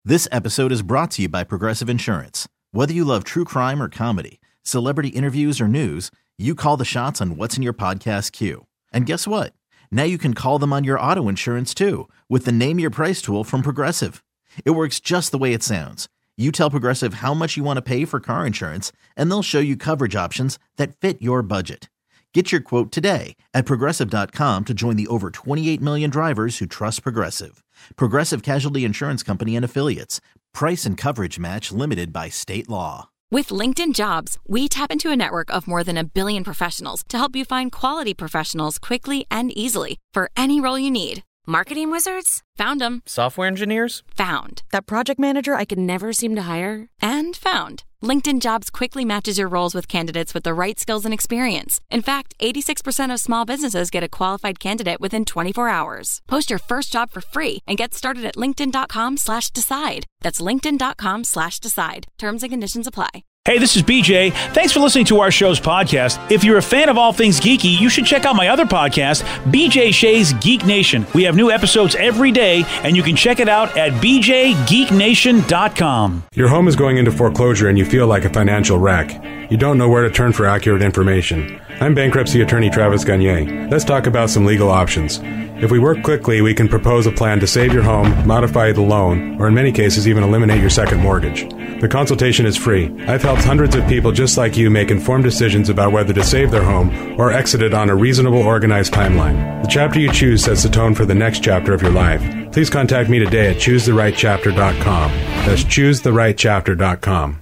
This episode is brought to you by Progressive Insurance. Whether you love true crime or comedy, celebrity interviews or news, you call the shots on what's in your podcast queue. And guess what? Now you can call them on your auto insurance too with the Name Your Price tool from Progressive. It works just the way it sounds. You tell Progressive how much you want to pay for car insurance, and they'll show you coverage options that fit your budget. Get your quote today at Progressive.com to join the over 28 million drivers who trust Progressive. Progressive Casualty Insurance Company and Affiliates. Price and coverage match limited by state law. With LinkedIn Jobs, we tap into a network of more than 1 billion professionals to help you find quality professionals quickly and easily for any role you need. Marketing wizards? Found them. Software engineers? Found. That project manager I could never seem to hire? And found. LinkedIn Jobs quickly matches your roles with candidates with the right skills and experience. In fact, 86% of small businesses get a qualified candidate within 24 hours. Post your first job for free and get started at linkedin.com/decide. That's linkedin.com/decide. Terms and conditions apply. Hey, this is BJ. Thanks for listening to our show's podcast. If you're a fan of all things geeky, you should check out my other podcast, BJ Shea's Geek Nation. We have new episodes every day, and you can check it out at bjgeeknation.com. Your home is going into foreclosure and you feel like a financial wreck. You don't know where to turn for accurate information. I'm bankruptcy attorney Travis Gagne. Let's talk about some legal options. If we work quickly, we can propose a plan to save your home, modify the loan, or in many cases even eliminate your second mortgage. The consultation is free. I've helped hundreds of people just like you make informed decisions about whether to save their home or exit it on a reasonable, organized timeline. The chapter you choose sets the tone for the next chapter of your life. Please contact me today at choosetherightchapter.com. That's choosetherightchapter.com.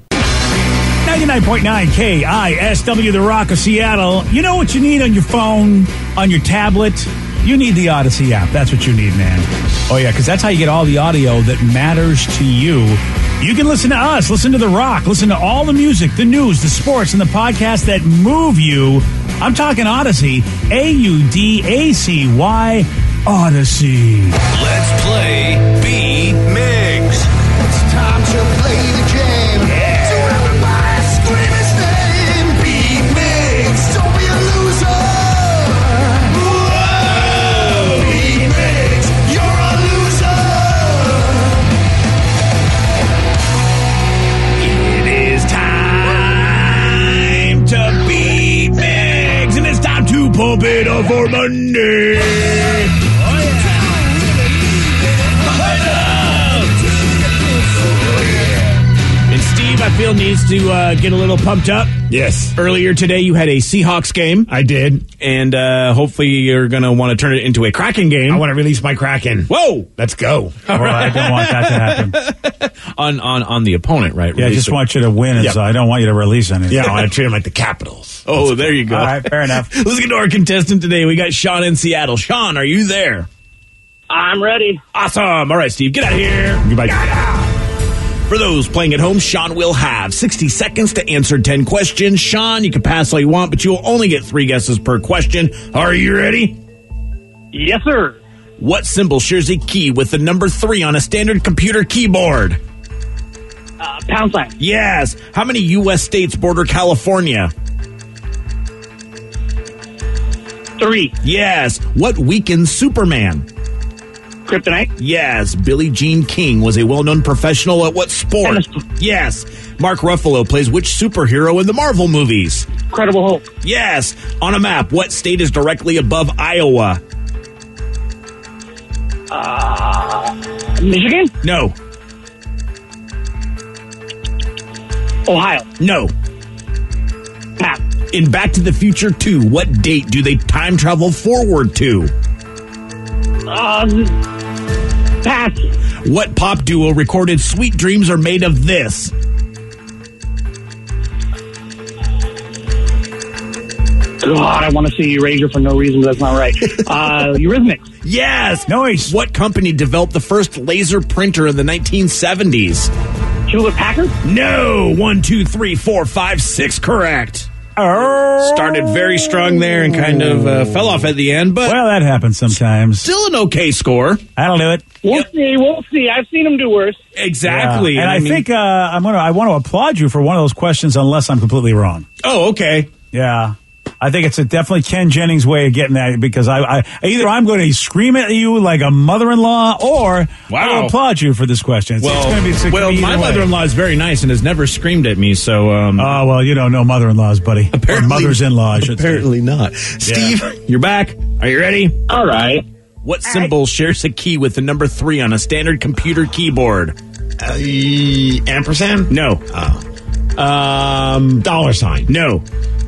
99.9 KISW, The Rock of Seattle. You know what you need on your phone, on your tablet? You need the Odyssey app. That's what you need, man. Oh, yeah, because that's how you get all the audio that matters to you. You can listen to us, listen to The Rock, listen to all the music, the news, the sports, and the podcasts that move you. I'm talking Odyssey, Audacy, Odyssey. Let's play B-Migs. It's time to play the game. Yeah. So everybody scream his name. B-Migs, don't be a loser. Whoa. B-Migs, you're a loser. It is time to beat Migs, and it's time to pump it up for Monday. And Steve, I feel, needs to get a little pumped up. Yes. Earlier today, you had a Seahawks game. I did. And hopefully you're going to want to turn it into a Kraken game. I want to release my Kraken. Whoa! Let's go. Well, I don't want that to happen. On the opponent, right? Yeah, I just want you to win, Yep. so I don't want you to release anything. Yeah, I want to treat them like the Capitals. Oh, there you go. All right, fair enough. Let's get to our contestant today. We got Sean in Seattle. Sean, are you there? I'm ready. Awesome. All right, Steve, get out of here. Goodbye. For those playing at home, Sean will have 60 seconds to answer 10 questions. Sean, you can pass all you want, but you'll only get 3 guesses per question. Are you ready? Yes, sir. What symbol shares a key with the number 3 on a standard computer keyboard? Pound sign. Yes. How many U.S. states border California? 3. Yes. What weakens Superman? Kryptonite. Yes. Billie Jean King was a well-known professional at what sport? Tennis. Yes. Mark Ruffalo plays which superhero in the Marvel movies? Incredible Hulk. Yes. On a map, what state is directly above Iowa? Michigan. No. Ohio. No. Pass. In Back to the Future 2, what date do they time travel forward to? Pass. What pop duo recorded Sweet Dreams Are Made of This? God, I want to say Erasure for no reason, but that's not right. Eurythmics. Yes. Nice. What company developed the first laser printer in the 1970s? Hewlett Packard. No. 1, 2, 3, 4, 5, 6. Correct. Started very strong there and kind of fell off at the end, but Well, that happens sometimes. still an okay score. That'll do it. We'll see. We'll see. I've seen them do worse. Exactly. Yeah. And I think I want to applaud you for one of those questions, unless I'm completely wrong. Oh, okay. Yeah. I think it's definitely Ken Jennings' way of getting that because either I'm going to scream at you like a mother-in-law or I will applaud you for this question. It's going to be my mother-in-law is very nice and has never screamed at me. So, well, you don't know mother-in-laws, buddy. Apparently, or mothers-in-law, I should apparently say. not. Steve, you're back. Are you ready? All right. What symbol shares a key with the number 3 on a standard computer keyboard? Ampersand? No. Dollar sign? No.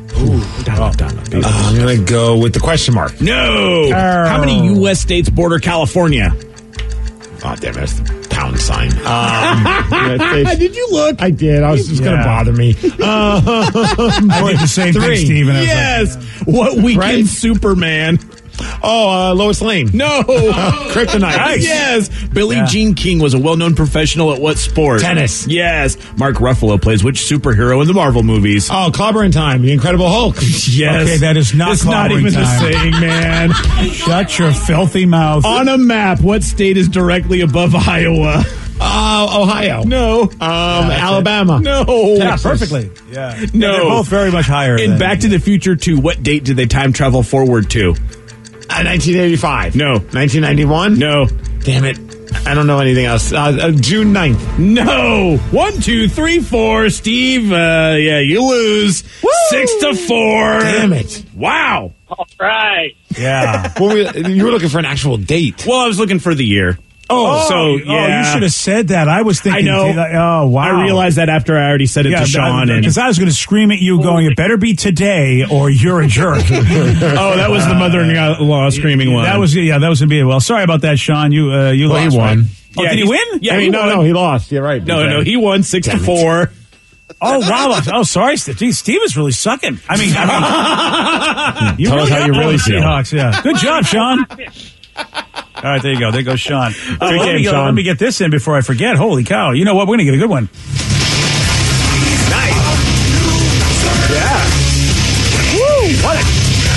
I'm going to go with the question mark. No. How many U.S. states border California? Oh, damn it. That's the pound sign. Did you look? I did. I was just going to bother me. I did the same thing, Steven. Yes. What weekend Superman? Lois Lane. No. Kryptonite. Nice. Yes. Billie Jean King was a well-known professional at what sport? Tennis. Yes. Mark Ruffalo plays which superhero in the Marvel movies? Oh, Clobbering Time. The Incredible Hulk. Yes. Okay, that is not It's not even time. the saying, man. Shut your filthy mouth. On a map, what state is directly above Iowa? Ohio. No. Alabama. No. Yeah, perfectly. Yeah. No. They're both very much higher. In Back to the Future 2, what date did they time travel forward to? 1985. No. 1991? No. Damn it. I don't know anything else. June 9th. No. 1, 2, 3, 4. Steve, you lose. Woo! 6-4. Damn it. Wow. All right. Yeah. You were looking for an actual date. Well, I was looking for the year. You should have said that. I was thinking. I know. Oh, wow. I realized that after I already said it to Sean. Because I was going to scream at you going, it better be today or you're a jerk. That was the mother-in-law screaming one. That was going to be it. Well, sorry about that, Sean. You lost. He won. Right? Oh, did he win? Yeah, no, he lost. You're right. No, he won 6-4. Oh, wow. Oh, sorry, Steve. Steve is really sucking. I mean you tell us how you really feel. Seahawks, yeah. Good job, Sean. All right, there you go. There goes Sean. Let me get this in before I forget. Holy cow. You know what? We're going to get a good one. Nice. Yeah. Woo! What a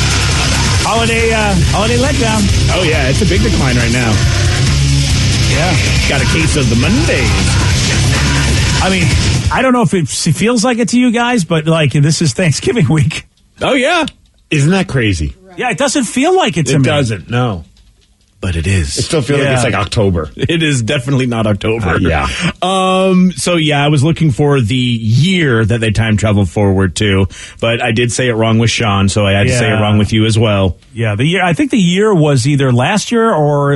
holiday letdown. Oh, yeah. It's a big decline right now. Yeah. Got a case of the Mondays. I mean, I don't know if it feels like it to you guys, but like this is Thanksgiving week. Oh, yeah. Isn't that crazy? Yeah, it doesn't feel like it to me. It doesn't, no. But it is. It still feels like it's like October. It is definitely not October. Yeah. So I was looking for the year that they time traveled forward to, but I did say it wrong with Sean, so I had to say it wrong with you as well. Yeah, the year. I think the year was either last year or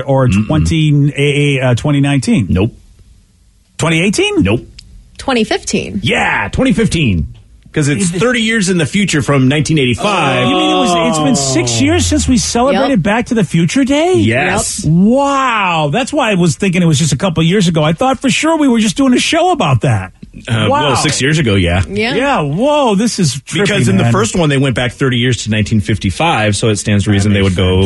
2019. Nope. 2018? Nope. 2015. Yeah, 2015. Because it's 30 years in the future from 1985. You mean it's been 6 years since we celebrated Back to the Future Day? Yes. Yep. Wow. That's why I was thinking it was just a couple of years ago. I thought for sure we were just doing a show about that. Wow. Well, 6 years ago, yeah. Yeah. Whoa, this is trippy, because in the first one, they went back 30 years to 1955, so it stands to reason they would go,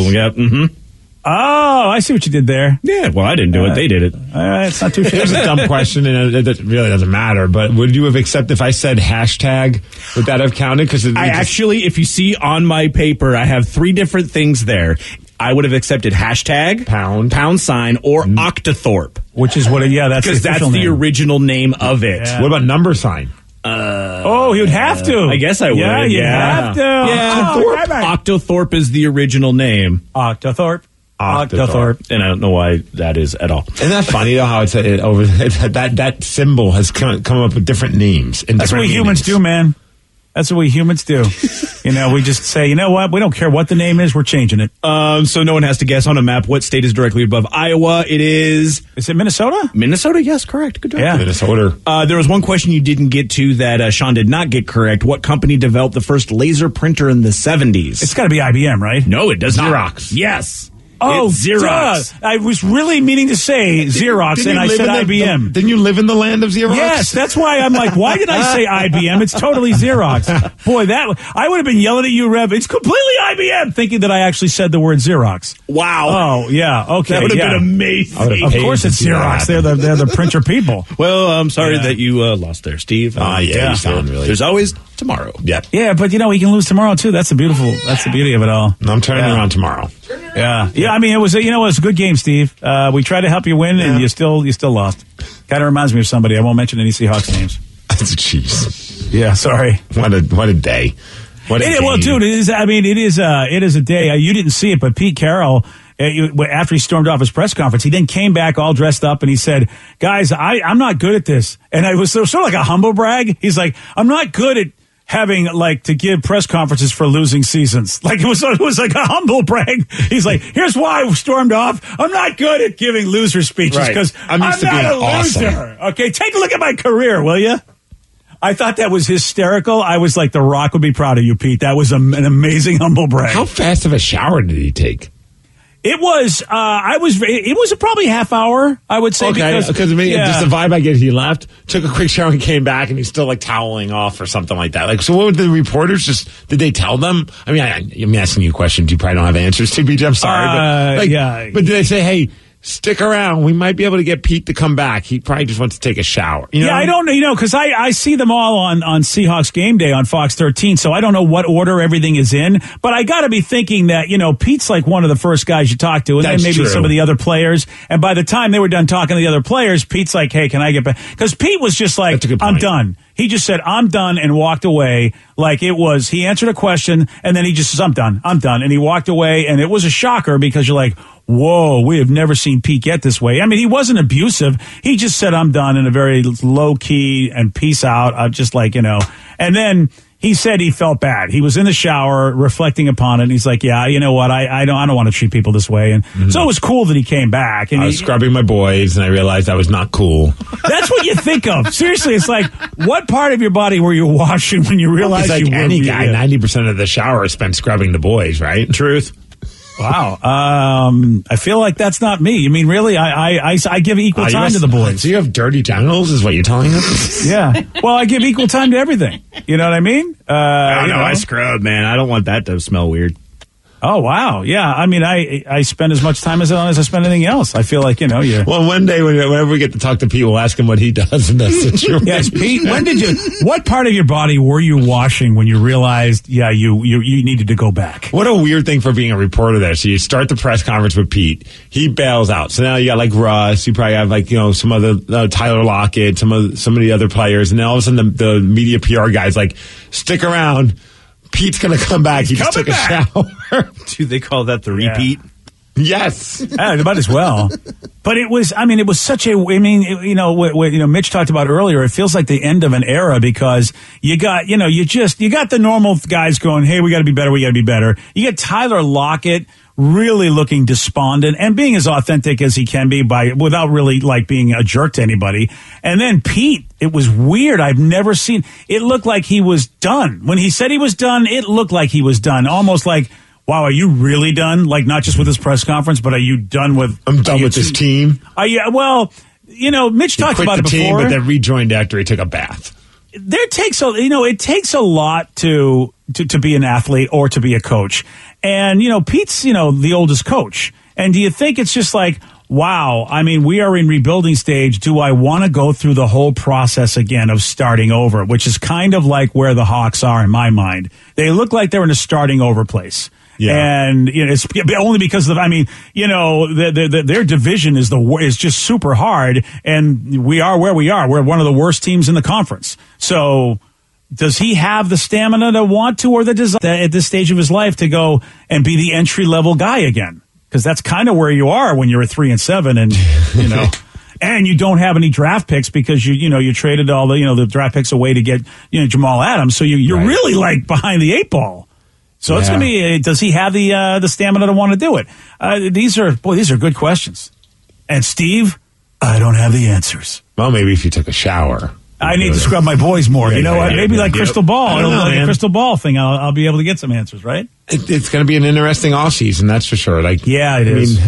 Oh, I see what you did there. Yeah, well, I didn't do it. They did it. It's not too sure. Here's a dumb question, and it really doesn't matter, but would you have accepted if I said hashtag? Would that have counted? Because actually, if you see on my paper, I have 3 different things there. I would have accepted hashtag, pound sign, or Octothorpe. Which is what, that's because that's the original name of it. Yeah. What about number sign? He would have to. I guess I would. Yeah, you'd have to. Yeah, Octothorpe is the original name. Octothorpe. And I don't know why that is at all. Isn't that funny though? How that symbol has come up with different names. That's what humans do, man. That's what we humans do. We just say, you know what? We don't care what the name is. We're changing it. So no one has to guess on a map what state is directly above Iowa. Is it Minnesota? Minnesota, yes, correct. Good job. Yeah. Minnesota. There was one question you didn't get to that Sean did not get correct. What company developed the first laser printer in the 70s? It's got to be IBM, right? No, it does not. Xerox. Yes. Oh, it's Xerox. Duh. I was really meaning to say Xerox, and I said IBM. Didn't you live in the land of Xerox? Yes, that's why I'm like, why did I say IBM? It's totally Xerox. Boy, I would have been yelling at you, Rev. It's completely IBM, thinking that I actually said the word Xerox. Wow. Oh, yeah. Okay. That would have been amazing. Of course it's Xerox. They're the printer people. Well, I'm sorry that you lost there, Steve. You sound really... There's always tomorrow. Yeah. Yeah, but we can lose tomorrow too. That's the beauty of it all. I'm turning around tomorrow. Yeah. Yeah, I mean, it was a good game, Steve. We tried to help you win, and you still lost. Kind of reminds me of somebody. I won't mention any Seahawks names. Jeez. Yeah, sorry. What a day. What a game. Well, dude, it is a day. You didn't see it, but Pete Carroll, after he stormed off his press conference, he then came back all dressed up and he said, guys, I'm not good at this. And it was sort of like a humble brag. He's like, I'm not good at having to give press conferences for losing seasons. Like it was like a humble brag. He's like, here's why I stormed off. I'm not good at giving loser speeches because I'm not a loser. Okay, take a look at my career, will you? I thought that was hysterical. I was like, The Rock would be proud of you, Pete. That was an amazing humble brag. How fast of a shower did he take? It was, it was probably half hour, I would say. Okay, because just the vibe I get, he left, took a quick shower and came back and he's still toweling off or something like that. So what would the reporters did they tell them? I mean, I'm asking you questions you probably don't have answers to, BJ. I'm sorry. But did they say, hey, stick around. We might be able to get Pete to come back. He probably just wants to take a shower. You know? I don't know, because I see them all on Seahawks Game Day on Fox 13, so I don't know what order everything is in. But I got to be thinking that, Pete's like one of the first guys you talk to, and then maybe some of the other players. And by the time they were done talking to the other players, Pete's like, hey, can I get back? Because Pete was just like, I'm done. He just said, I'm done, and walked away like it was. He answered a question, and then he just says, I'm done. And he walked away, and it was a shocker because you're like, whoa, we have never seen Pete get this way. I mean, he wasn't abusive. He just said, I'm done in a very low key and peace out. Just and then he said he felt bad. He was in the shower reflecting upon it. And he's like, yeah, you know what? I don't want to treat people this way. And so it was cool that he came back. And I was scrubbing my boys and I realized I was not cool. That's what you think of. Seriously, it's like, what part of your body were you washing when you realized you were? Any guy, 90% of the shower is spent scrubbing the boys, right? Truth. Wow. I feel like that's not me. You mean, really? I give equal time to the boys. So you have dirty genitals is what you're telling us? Yeah. Well, I give equal time to everything. You know what I mean? I scrub, man. I don't want that to smell weird. Oh, wow. Yeah. I mean, I spend as much time as I spend anything else. I feel like, you're... Well, one day, whenever we get to talk to Pete, we'll ask him what he does in that situation. Yes, Pete, what part of your body were you washing when you realized, you needed to go back? What a weird thing for being a reporter there. So you start the press conference with Pete. He bails out. So now you got Russ. You probably have some other, Tyler Lockett, some of the other players. And then all of a sudden the media PR guy's like, stick around. Pete's going to come back. He just took a shower. Do they call that the repeat? Yes. They might as well. But it was such a, Mitch talked about earlier, it feels like the end of an era because you got, you got the normal guys going, hey, we got to be better. You get Tyler Lockett really looking despondent and being as authentic as he can be without really being a jerk to anybody. And then Pete, it was weird. I've never seen, it looked like he was done. When he said he was done, it looked like he was done. Almost like, wow, are you really done? Not just with this press conference, but are you done with... I'm done with this team. Well, Mitch talked about it before. Team, but then rejoined after he took a bath. It takes a lot to be an athlete or to be a coach. And, Pete's, the oldest coach. And do you think it's just like, wow, I mean, we are in rebuilding stage. Do I want to go through the whole process again of starting over, which is kind of like where the Hawks are in my mind. They look like they're in a starting over place. Yeah. And it's only because of, their division is just super hard, and we are where we are. We're one of the worst teams in the conference. So does he have the stamina to want to, or the desire at this stage of his life to go and be the entry level guy again? Because that's kind of where you are when you're at 3-7, and and you don't have any draft picks because you traded all the draft picks away to get Jamal Adams. So you're right. Really behind the 8 ball. So it's going to be, does he have the stamina to want to do it? These are good questions. And Steve, I don't have the answers. Well, maybe if you took a shower. I need to scrub my boys more. Maybe crystal ball. The crystal ball thing. I'll be able to get some answers, right? It's going to be an interesting offseason, that's for sure. It is.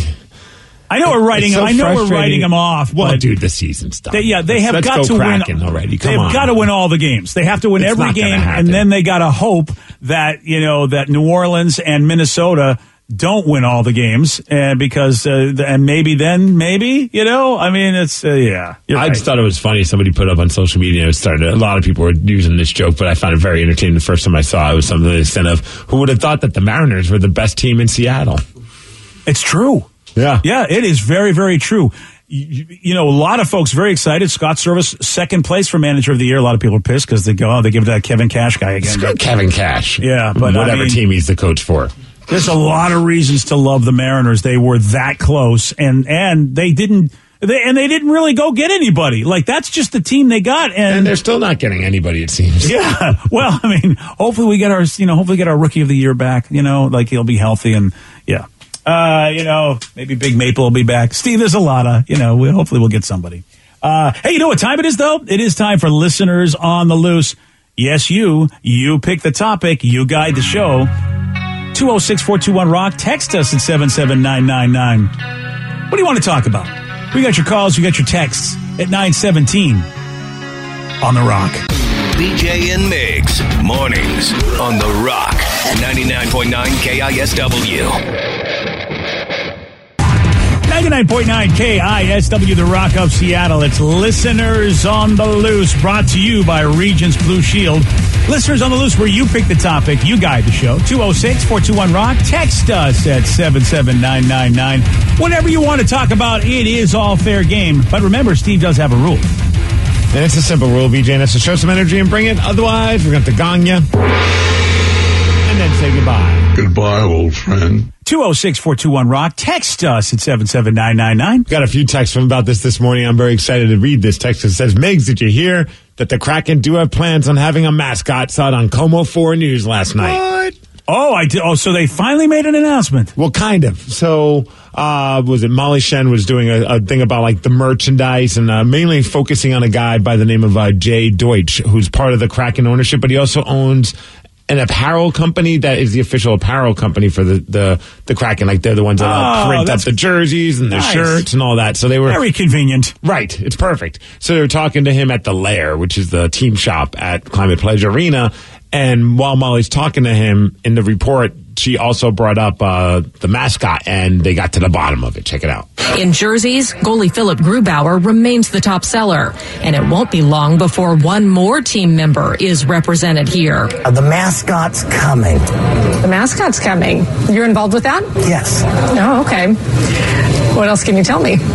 I know we're writing them off. Well, dude, the season's done. They have got to win already. They've got to win all the games. They have to win every game, and then they got to hope that that New Orleans and Minnesota don't win all the games, because and maybe it's I just thought it was funny. Somebody put up on social media. A lot of people were using this joke, but I found it very entertaining. The first time I saw it was something to the extent of, who would have thought that the Mariners were the best team in Seattle? It's true. Yeah. Yeah, it is very, very true. a lot of folks very excited. Scott Service, second place for manager of the year. A lot of people are pissed because they give it to that Kevin Cash guy again. Screw Kevin Cash. Yeah, but whatever team he's the coach for. There's a lot of reasons to love the Mariners. They were that close, and they didn't really go get anybody. Like, that's just the team they got, and they're still not getting anybody, it seems. Yeah. Well, I mean, hopefully we get our rookie of the year back. Like he'll be healthy, and yeah. Maybe Big Maple will be back. Steve, there's a lot of, hopefully we'll get somebody. Hey, you know what time it is, though? It is time for Listeners on the Loose. Yes, you pick the topic. You guide the show. 206-421-ROCK. Text us at 77999. What do you want to talk about? We got your calls. We got your texts at 917 on The Rock. BJ and Migs, mornings on The Rock, 99.9 KISW. 99.9 KISW, The Rock of Seattle. It's Listeners on the Loose, brought to you by Regions Blue Shield. Listeners on the Loose, where you pick the topic, you guide the show. 206-421-ROCK. Text us at 77999. Whatever you want to talk about, it is all fair game. But remember, Steve does have a rule. And it's a simple rule, BJ, and that's to show some energy and bring it. Otherwise, we're going to have to gong you and then say goodbye. Goodbye, old friend. 206-421-ROCK. Text us at 77999. Got a few texts from about this morning. I'm very excited to read this text. It says, Migs, did you hear that the Kraken do have plans on having a mascot? Saw it on KOMO 4 News last night. What? Oh, I did. Oh, so they finally made an announcement. Well, kind of. So, was it Molly Shen was doing a thing about like the merchandise and mainly focusing on a guy by the name of Jay Deutsch, who's part of the Kraken ownership, but he also owns an apparel company that is the official apparel company for the Kraken. Like, they're the ones that print up the jerseys and the shirts and all that. So they were very convenient. Right. It's perfect. So they were talking to him at the Lair, which is the team shop at Climate Pledge Arena. And while Molly's talking to him in the report, she also brought up the mascot, and they got to the bottom of it. Check it out. In jerseys, goalie Philip Grubauer remains the top seller, and it won't be long before one more team member is represented here. The mascot's coming. The mascot's coming. You're involved with that? Yes. Oh, okay. What else can you tell me?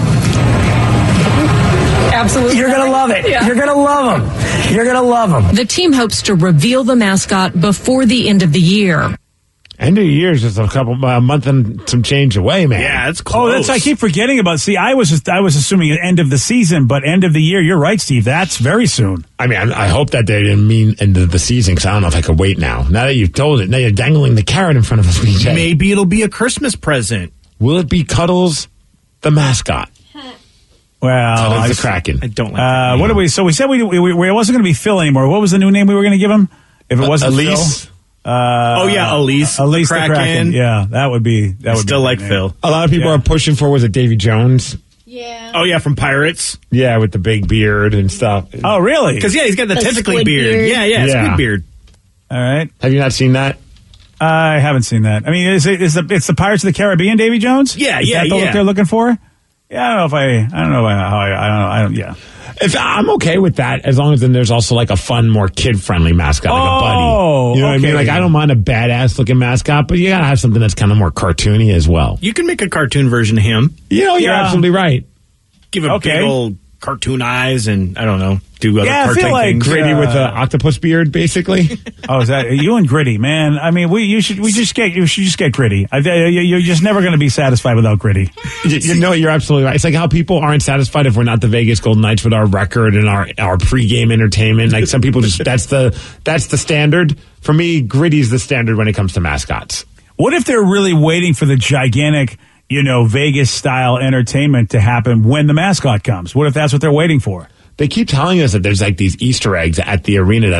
Absolutely. You're going to love it. Yeah. You're going to love them. You're going to love them. The team hopes to reveal the mascot before the end of the year. End of the year is just a month and some change away, man. Yeah, it's close. I keep forgetting about. See, I was assuming end of the season, but end of the year. You're right, Steve. That's very soon. I mean, I hope that they didn't mean end of the season, because I don't know if I could wait now. Now that you've told it, now you're dangling the carrot in front of us, BJ. Maybe it'll be a Christmas present. Will it be Cuddles, the mascot? Well, Cuddles the Kraken. I don't like that. What did we? So we said we wasn't going to be Phil anymore. What was the new name we were going to give him? If it wasn't Elise. Phil? Elise. Elise the the Kraken. Yeah, that would be. That would still be like name. Phil. A lot of people are pushing for, was it Davy Jones? Yeah. Oh, yeah, from Pirates. Yeah, with the big beard and stuff. Oh, really? Because, he's got the tentacly squid beard. Yeah, squid beard. All right. Have you not seen that? I haven't seen that. I mean, it's the Pirates of the Caribbean, Davy Jones? Yeah, Is that what they're looking for? Yeah, I don't know. Yeah. If I'm okay with that, as long as then there's also like a fun, more kid-friendly mascot, like a buddy. You know what I mean? Like, I don't mind a badass-looking mascot, but you gotta have something that's kind of more cartoony as well. You can make a cartoon version of him. You're absolutely right. Give him big old cartoon eyes and, I don't know, do other cartoon I feel like things. Gritty with an octopus beard, basically. Oh, is that you and Gritty, man? I mean, you should just get Gritty. You're just never going to be satisfied without Gritty. You're absolutely right. It's like how people aren't satisfied if we're not the Vegas Golden Knights with our record and our pregame entertainment. Like, some people just that's the standard. For me, Gritty's the standard when it comes to mascots. What if they're really waiting for the gigantic, Vegas-style entertainment to happen when the mascot comes? What if that's what they're waiting for? They keep telling us that there's like these Easter eggs at the arena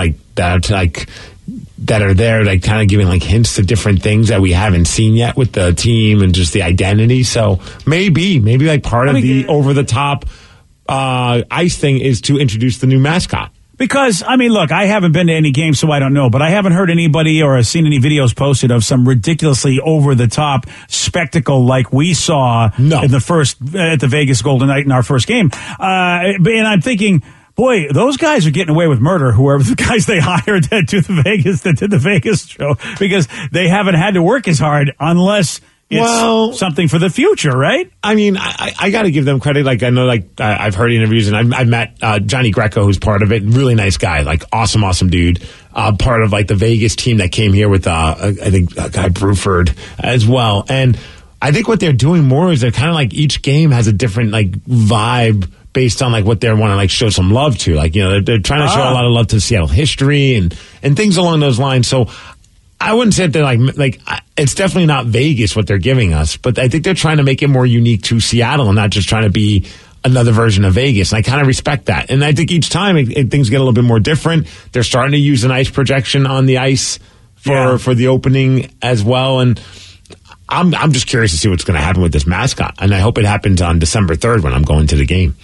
that are there, like kind of giving like hints to different things that we haven't seen yet with the team and just the identity. So maybe like part of the over-the-top ice thing is to introduce the new mascot. Because, I mean, look, I haven't been to any games, so I don't know, but I haven't heard anybody or seen any videos posted of some ridiculously over-the-top spectacle like we saw at the Vegas Golden Knight in our first game. And I'm thinking, boy, those guys are getting away with murder, whoever the guys they hired that did the Vegas show, because they haven't had to work as hard unless, it's something for the future, right? I mean, I got to give them credit. Like, I know, like, I've heard interviews, and I've met Johnny Greco, who's part of it. Really nice guy, like, awesome dude. Part of, like, the Vegas team that came here with, I think, Guy Bruford as well. And I think what they're doing more is they're kind of like each game has a different, like, vibe based on, like, what they want to, like, show some love to. Like, you know, they're trying to show a lot of love to Seattle history and things along those lines. So I wouldn't say they're like it's definitely not Vegas what they're giving us, but I think they're trying to make it more unique to Seattle and not just trying to be another version of Vegas. And I kind of respect that. And I think each time things get a little bit more different. They're starting to use an ice projection on the ice for the opening as well. And I'm just curious to see what's going to happen with this mascot. And I hope it happens on December 3rd when I'm going to the game.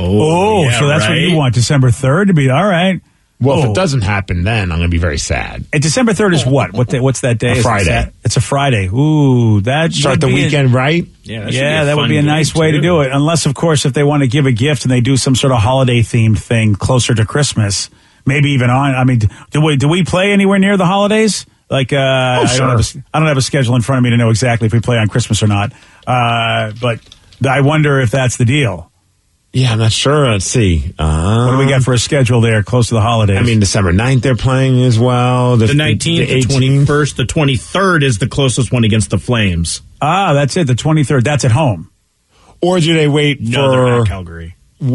So that's what you want, December 3rd to be all right. Well, if it doesn't happen, then I'm going to be very sad. And December 3rd is what? What's that day? A Friday. It's a Friday. Ooh, that start the weekend right. Yeah, that would be a nice way to do it. Unless, of course, if they want to give a gift and they do some sort of holiday themed thing closer to Christmas, maybe even on. I mean, do we play anywhere near the holidays? Like, sure. I don't have a schedule in front of me to know exactly if we play on Christmas or not. But I wonder if that's the deal. Yeah, I'm not sure. Let's see. What do we got for a schedule there close to the holidays? I mean, December 9th they're playing as well. The 19th, the 21st, the 23rd is the closest one against the Flames. That's it. The 23rd. That's at home. Or do they wait No, they're not Calgary.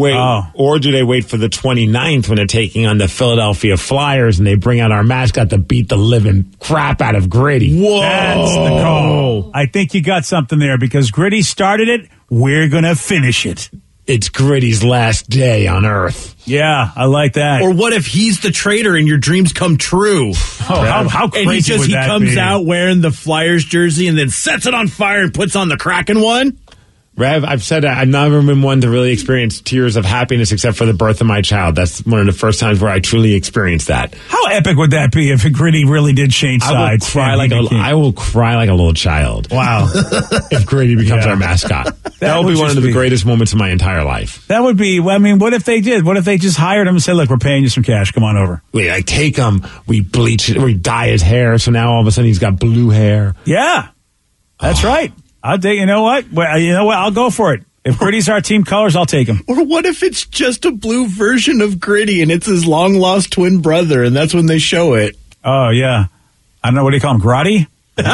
Or do they wait for the 29th when they're taking on the Philadelphia Flyers and they bring out our mascot to beat the living crap out of Gritty? Whoa! That's the call. I think you got something there because Gritty started it. We're going to finish it. It's Gritty's last day on Earth. Yeah, I like that. Or what if he's the traitor and your dreams come true? How crazy would that comes be? out wearing the Flyers jersey and then sets it on fire and puts on the Kraken one? Rev, I've said I've never been one to really experience tears of happiness except for the birth of my child. That's one of the first times where I truly experienced that. How epic would that be if Gritty really did change sides? I will cry like a little child. Wow. If Gritty becomes our mascot. That would be one of the greatest moments of my entire life. That would be, I mean, what if they did? What if they just hired him and said, look, we're paying you some cash. Come on over. We take him, we bleach it, we dye his hair, so now all of a sudden he's got blue hair. Yeah. That's right. You know what? Well, you know what? I'll go for it. If Gritty's our team colors, I'll take him. Or what if it's just a blue version of Gritty and it's his long-lost twin brother, and that's when they show it? Oh, yeah. I don't know. What do you call him? Grotty?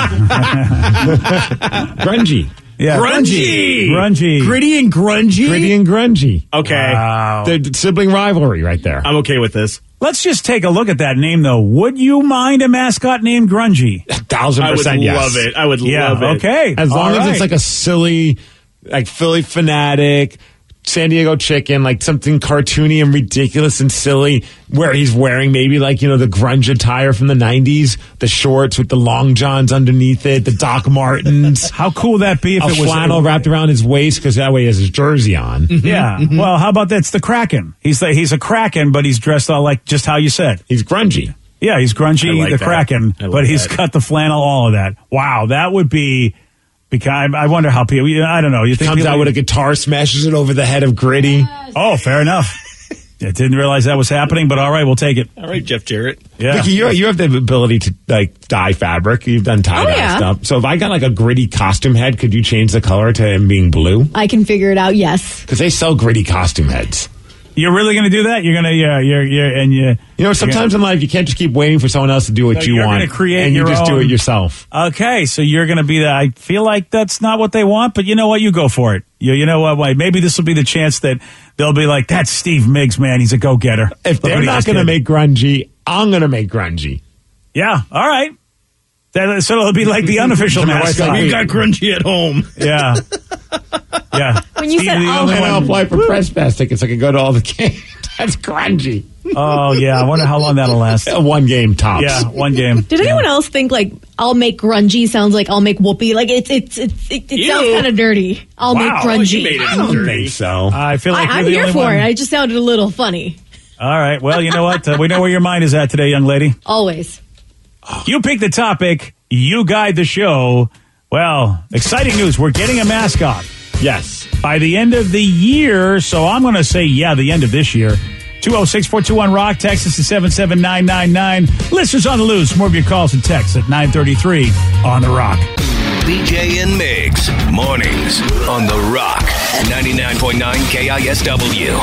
Grungy. Yeah. Grungy. Gritty and Grungy? Gritty and Grungy. Okay. Wow. The sibling rivalry right there. I'm okay with this. Let's just take a look at that name, though. Would you mind a mascot named Grungy? 1,000% yes. Love it. I would love it. Okay. As long as it's like a silly, like Philly fanatic, San Diego chicken, like something cartoony and ridiculous and silly, where he's wearing maybe like, you know, the grunge attire from the 90s, the shorts with the long johns underneath it, the Doc Martens. How cool would that be if it was flannel wrapped around his waist because that way he has his jersey on. Yeah. Well, how about that? It's the Kraken. He's a Kraken, but he's dressed all like just how you said. He's grungy. Yeah, he's grungy, the Kraken, but he's got the flannel, all of that. Wow, that would be. Because I wonder how people. I don't know. You think comes out with a guitar, smashes it over the head of Gritty. Oh, fair enough. I didn't realize that was happening, but all right, we'll take it. All right, Jeff Jarrett. Yeah, Vicky, you have the ability to like dye fabric. You've done tie-dye stuff. So if I got like a Gritty costume head, could you change the color to him being blue? I can figure it out. Yes, because they sell Gritty costume heads. You're really going to do that? You're going to, You know, sometimes in life you can't just keep waiting for someone else to do what you want. You're create and you just do it yourself. Okay, so you're going to be that. I feel like that's not what they want, but you know what? You go for it. You know what? Maybe this will be the chance that they'll be like, that's Steve Miggs, man. He's a go-getter. If they're not going to make Grungy, I'm going to make Grungy. Yeah, all right. So it'll be like the unofficial mascot. We got Grungy at home. Yeah. Yeah. When you said I'll apply for press pass tickets, I can go to all the games. That's Grungy. Oh, yeah. I wonder how long that'll last. One game tops. Yeah, one game. Did anyone else think, like, I'll make Grungy sounds like I'll make Whoopi? Like, it sounds kind of dirty. I'll make Grungy. I don't think so. I feel like I'm here for it. I just sounded a little funny. All right. Well, you know what? We know where your mind is at today, young lady. Always. You pick the topic. You guide the show. Well, exciting news. We're getting a mascot. Yes. By the end of the year. So I'm going to say, the end of this year. 206-421-ROCK. Text us to 77999. Listeners on the loose. More of your calls and texts at 933 on The Rock. BJ and Migs, mornings on The Rock, 99.9 KISW.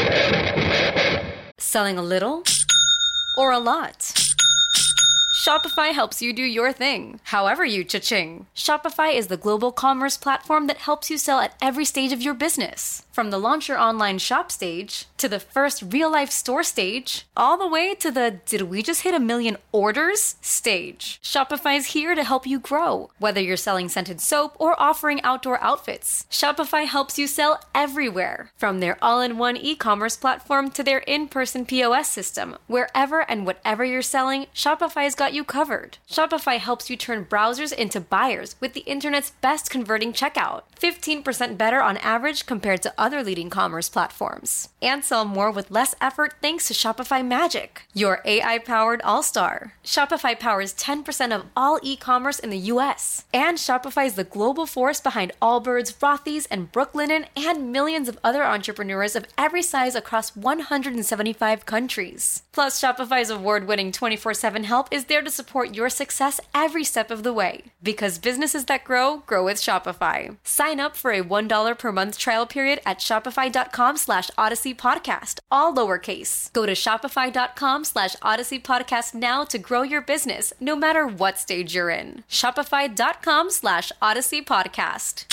Selling a little or a lot? Shopify helps you do your thing, however you cha-ching. Shopify is the global commerce platform that helps you sell at every stage of your business. From the launch your online shop stage, to the first real-life store stage, all the way to the did we just hit 1 million orders stage. Shopify's here to help you grow. Whether you're selling scented soap or offering outdoor outfits, Shopify helps you sell everywhere. From their all-in-one e-commerce platform to their in-person POS system, wherever and whatever you're selling, Shopify's got you covered. Shopify helps you turn browsers into buyers with the internet's best converting checkout. 15% better on average compared to other leading commerce platforms. And sell more with less effort thanks to Shopify Magic, your AI-powered all-star. Shopify powers 10% of all e-commerce in the U.S. And Shopify is the global force behind Allbirds, Rothy's, and Brooklinen, and millions of other entrepreneurs of every size across 175 countries. Plus, Shopify's award-winning 24/7 help is there to support your success every step of the way. Because businesses that grow, grow with Shopify. Sign up for a $1 per month trial period at shopify.com/Odyssey Podcast, all lowercase. Go to shopify.com/Odyssey Podcast now to grow your business, no matter what stage you're in. Shopify.com/Odyssey Podcast.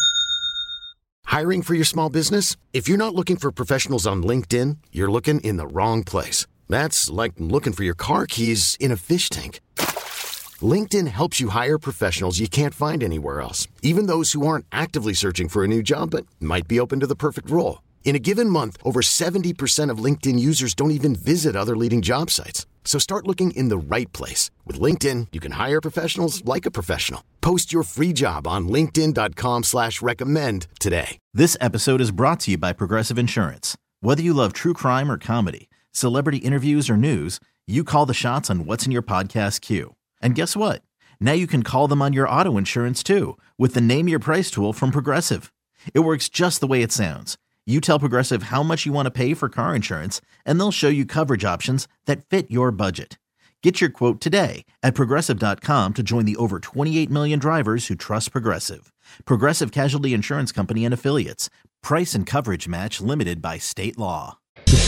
Hiring for your small business? If you're not looking for professionals on LinkedIn, you're looking in the wrong place. That's like looking for your car keys in a fish tank. LinkedIn helps you hire professionals you can't find anywhere else, even those who aren't actively searching for a new job but might be open to the perfect role. In a given month, over 70% of LinkedIn users don't even visit other leading job sites. So start looking in the right place. With LinkedIn, you can hire professionals like a professional. Post your free job on linkedin.com/recommend today. This episode is brought to you by Progressive Insurance. Whether you love true crime or comedy, celebrity interviews or news, you call the shots on what's in your podcast queue. And guess what? Now you can call them on your auto insurance too with the Name Your Price tool from Progressive. It works just the way it sounds. You tell Progressive how much you want to pay for car insurance, and they'll show you coverage options that fit your budget. Get your quote today at Progressive.com to join the over 28 million drivers who trust Progressive. Progressive Casualty Insurance Company and Affiliates. Price and coverage match limited by state law.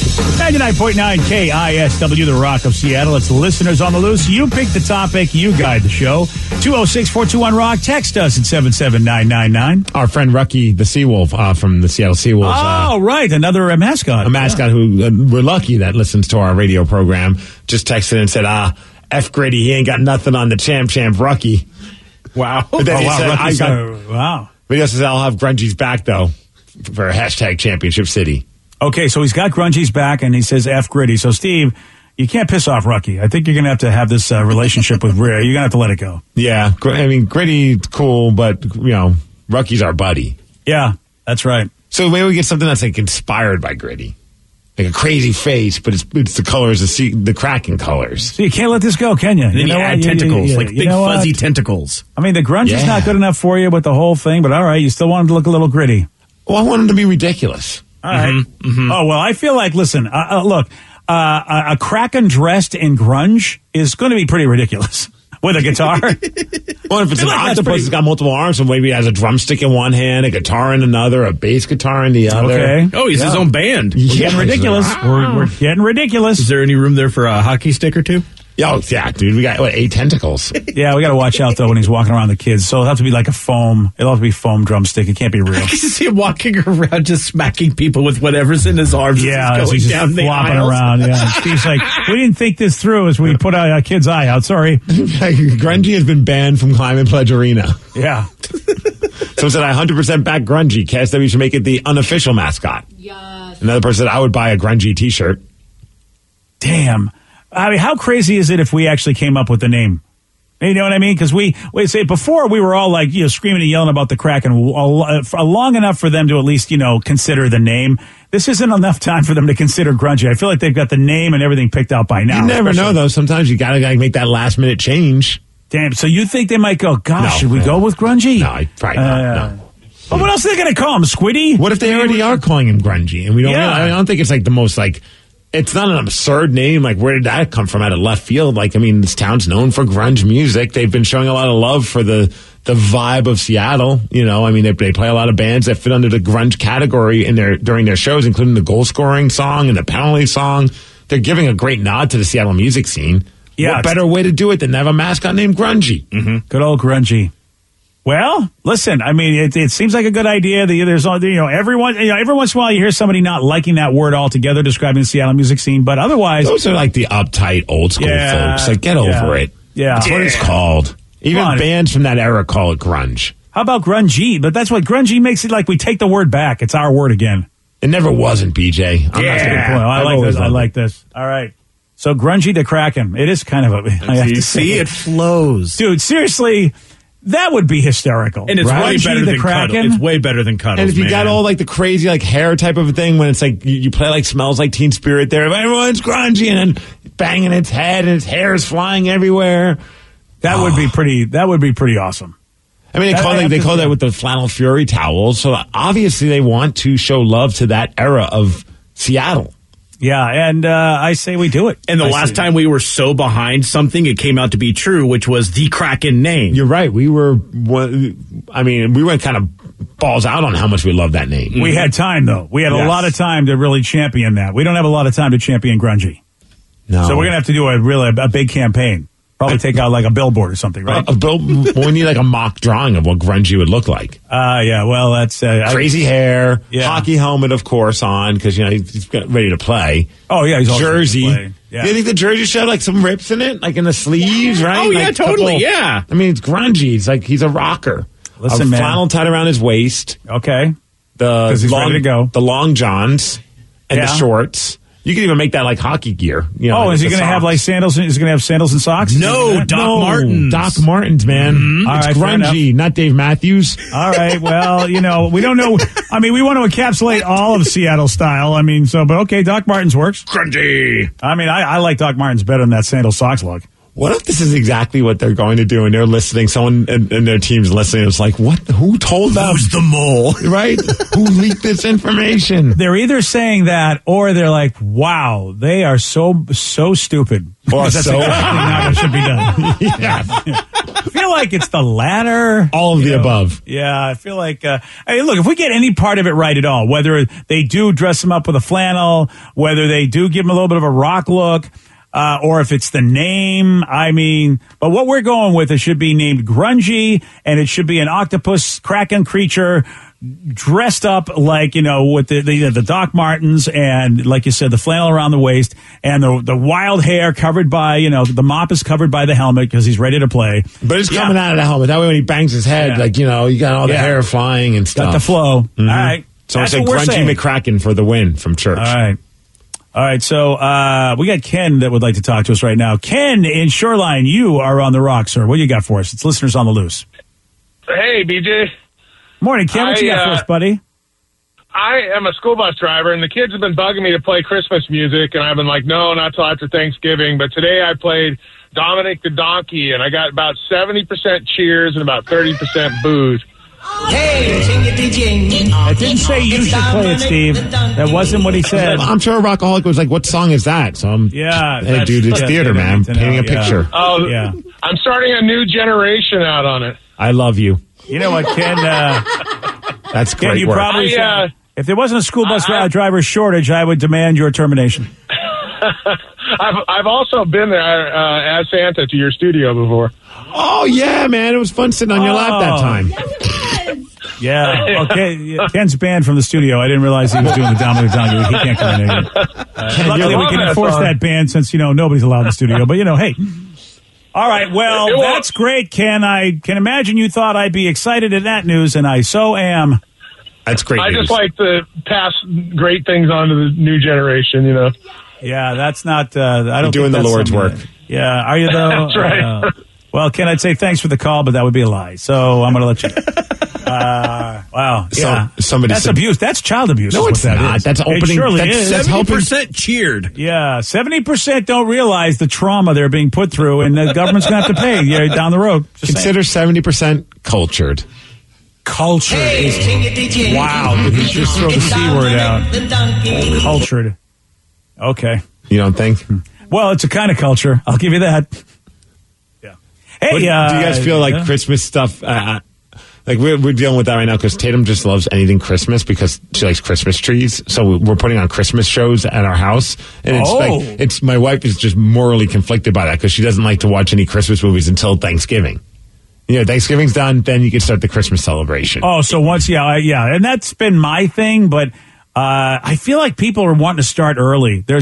99.9 KISW, The Rock of Seattle. It's listeners on the loose. You pick the topic. You guide the show. 206-421-ROCK. Text us at 77999. Our friend Rucky, the Seawolf from the Seattle Seawolves. Oh, right. Another mascot. A mascot who we're lucky that listens to our radio program. Just texted and said, F Gritty, he ain't got nothing on the champ Rucky. Wow. But then he said, wow. But he also said, I'll have Grungy's back, though, for hashtag Championship City. Okay, so he's got Grungy's back, and he says F Gritty. So, Steve, you can't piss off Rucky. I think you're going to have this relationship with Rhea. You're going to have to let it go. Yeah, I mean, Gritty's cool, but, Rucky's our buddy. Yeah, that's right. So maybe we get something that's, like, inspired by Gritty. Like a crazy face, but it's the colors, the Kraken colors. So you can't let this go, can you? And then you add tentacles, like big fuzzy tentacles. I mean, the grunge is not good enough for you with the whole thing, but all right, you still want him to look a little gritty. Well, I want him to be ridiculous. All right. Mm-hmm. Oh, well, I feel like, listen, look, a Kraken dressed in grunge is going to be pretty ridiculous. With a guitar? Well, if it's an octopus, it's got multiple arms, so maybe he has a drumstick in one hand, a guitar in another, a bass guitar in the other. Okay. Oh, he's his own band. We're getting ridiculous. We're getting ridiculous. Is there any room there for a hockey stick or two? Oh, yeah, dude. We got, 8 tentacles? Yeah, we got to watch out, though, when he's walking around the kids. So it'll have to be like it'll have to be foam drumstick. It can't be real. I can see him walking around just smacking people with whatever's in his arms. Yeah, as he's just flopping around. Yeah. Steve's like, we didn't think this through as we put our kid's eye out. Sorry. Grungy has been banned from Climate Pledge Arena. Yeah. So said, I 100% back Grungy. KSW should make it the unofficial mascot. Yes. Another person said, I would buy a Grungy t-shirt. Damn. I mean, how crazy is it if we actually came up with the name? You know what I mean? Because we say before we were all like, screaming and yelling about the Kraken long enough for them to at least, consider the name. This isn't enough time for them to consider Grungy. I feel like they've got the name and everything picked out by now. You never know, though. Sometimes you got to make that last minute change. Damn. So you think they might go, gosh, should we go with Grungy? No, probably not. No. Well, what else are they going to call him? Squiddy? What if they already are calling him Grungy? And we don't I don't think it's like the most like, it's not an absurd name. Like, where did that come from out of left field? Like, I mean, this town's known for grunge music. They've been showing a lot of love for the the vibe of Seattle. You know, I mean, they play a lot of bands that fit under the grunge category during their shows, including the goal scoring song and the penalty song. They're giving a great nod to the Seattle music scene. Yeah, what better way to do it than to have a mascot named Grungy? Mm-hmm. Good old Grungy. Well, listen, I mean, it seems like a good idea. There's every once in a while you hear somebody not liking that word altogether describing the Seattle music scene, but otherwise, those are like the uptight old school folks. Like, get over it. Yeah, that's what it's called. Even bands from that era call it grunge. How about grungy? But that's what grungy makes it like we take the word back. It's our word again. It never wasn't, BJ. That's a good point. I like this. All right. So grungy to Kraken. It is kind of you see, it flows. Dude, seriously, that would be hysterical. And it's way better than Kraken. It's way better than Cuddles, and if you got all like the crazy like hair type of a thing when it's like you play like Smells Like Teen Spirit there, everyone's grungy and then banging its head and its hair is flying everywhere. That would be pretty awesome. I mean, they call that with the Flannel Fury towels. So obviously they want to show love to that era of Seattle. Yeah, and I say we do it. And the last time we were so behind something, it came out to be true, which was the Kraken name. You're right. We went kind of balls out on how much we love that name. We had time, though. We had a lot of time to really champion that. We don't have a lot of time to champion grungy. No. So we're going to have to do a big campaign. Probably take out like a billboard or something, right? We need like a mock drawing of what grungy would look like. Yeah, well, that's... crazy hair, hockey helmet, of course, on, because, he's ready to play. Oh, yeah, he's also jersey. ready to play. Yeah. Do you think the jersey should have like some rips in it? Like in the sleeves, right? Oh, yeah, like totally, yeah. I mean, it's grungy. It's like he's a rocker. Listen, man. Flannel tied around his waist. Okay. Because he's ready to go. The long johns and the shorts. You can even make that like hockey gear. Is he going to have like sandals? Is he going to have sandals and socks? No, Doc Martens. Doc Martens, man. Mm-hmm. It's grungy, not Dave Matthews. All right. Well, we don't know. I mean, we want to encapsulate all of Seattle style. I mean, but okay, Doc Martens works. Grungy. I mean, I like Doc Martens better than that sandal socks look. What if this is exactly what they're going to do and they're listening? Someone in their team's listening. It's like, what? Who told them? Who's the mole? Right? Who leaked this information? They're either saying that or they're like, wow, they are so stupid. Or that's so exactly how it should be done. Yeah. I feel like it's the latter. All of the above. Yeah, I feel like, hey, look, if we get any part of it right at all, whether they do dress him up with a flannel, whether they do give him a little bit of a rock look, or if it's the name, I mean, but what we're going with, it should be named Grungy, and it should be an octopus Kraken creature dressed up like, with the Doc Martens and, like you said, the flannel around the waist and the wild hair covered by, the mop is covered by the helmet because he's ready to play. But it's coming out of the helmet. That way when he bangs his head, you got all the hair flying and stuff. Got the flow. Mm-hmm. All right. So I say Grungy McCracken for the win from church. All right, so we got Ken that would like to talk to us right now. Ken in Shoreline, you are on the rock, sir. What do you got for us? It's listeners on the loose. Hey, BJ. Morning, Ken. What you got for us, buddy? I am a school bus driver, and the kids have been bugging me to play Christmas music, and I've been like, no, not till after Thanksgiving. But today I played Dominic the Donkey, and I got about 70% cheers and about 30% boos. Hey, jingity jing. I didn't say you should play it, Steve. That wasn't what he said. I'm sure Rockaholic was like, what song is that? So hey, dude, it's theater, man. Painting a picture. Oh, yeah. I'm starting a new generation out on it. I love you. You know what, Ken? That's great. Ken, you work. probably if there wasn't a school bus driver shortage, I would demand your termination. I've also been there as Santa to your studio before. Oh yeah, man! It was fun sitting on your lap that time. Yeah. Okay. Ken's banned from the studio. I didn't realize he was doing the Dominic Donkey. He can't come in here. Luckily, we can enforce that ban since nobody's allowed in the studio. But hey. All right. Well, that's great, Ken. I can imagine you thought I'd be excited at that news, and I so am. That's great. I just like to pass great things on to the new generation. Yeah, that's not. I don't. You're doing the Lord's work. Yeah, are you though? That's right. Well, Ken, I'd say thanks for the call, but that would be a lie. So I'm going to let you. Wow. Yeah. That's abuse. That's child abuse. No, it's not. That's opening. It surely is. 70% cheered. Yeah. 70% don't realize the trauma they're being put through, and the government's going to have to pay down the road. Consider 70% cultured. Cultured is. Wow. Did he just throw the C word out? Cultured. Okay. You don't think? Well, it's a kind of culture. I'll give you that. Hey, do you guys feel like Christmas stuff? Like we're dealing with that right now because Tatum just loves anything Christmas because she likes Christmas trees. So we're putting on Christmas shows at our house, and it's my wife is just morally conflicted by that because she doesn't like to watch any Christmas movies until Thanksgiving. Thanksgiving's done, then you can start the Christmas celebration. Oh, so once, and that's been my thing, but I feel like people are wanting to start early. That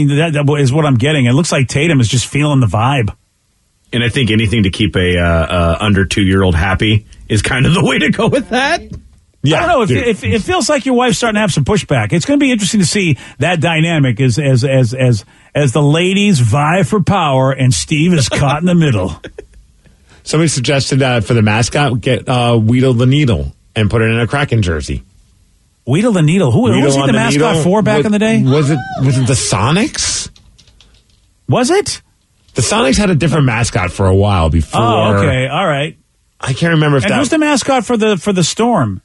is what I'm getting. It looks like Tatum is just feeling the vibe. And I think anything to keep a under 2-year-old happy is kind of the way to go with that. Yeah, I don't know. If it feels like your wife's starting to have some pushback, it's going to be interesting to see that dynamic as the ladies vie for power and Steve is caught in the middle. Somebody suggested for the mascot, get Weedle the Needle and put it in a Kraken jersey. Weedle the Needle? Who was he the mascot for back in the day? Was it the Sonics? Was it? The Sonics had a different mascot for a while before. Oh, okay. All right. I can't remember if who's the mascot for the Storm?